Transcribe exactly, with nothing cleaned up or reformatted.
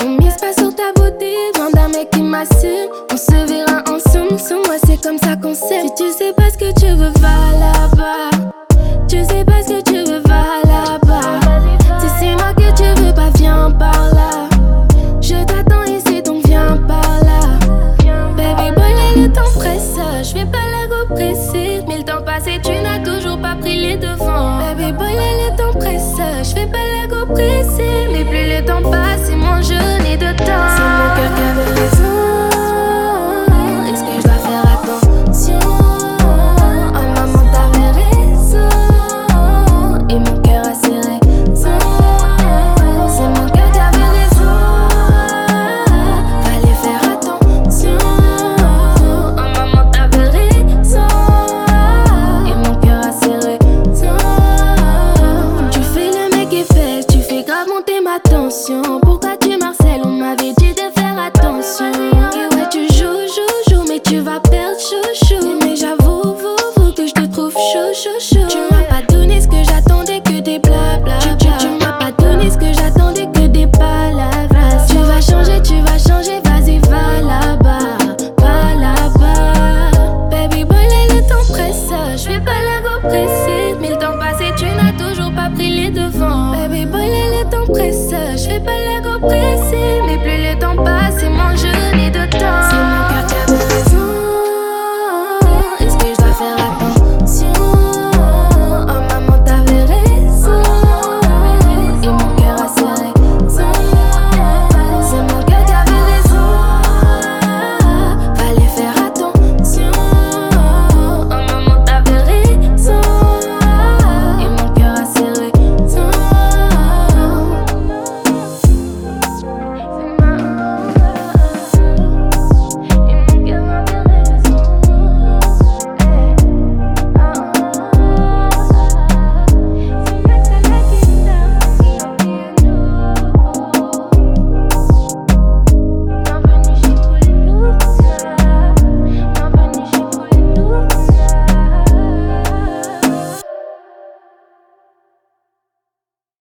On mise pas sur ta beauté, demande un mec qui m'assume. On se verra ensemble, sur moi c'est comme ça qu'on s'aime. Si tu sais pas ce que tu veux, va là-bas. Tu sais pas ce que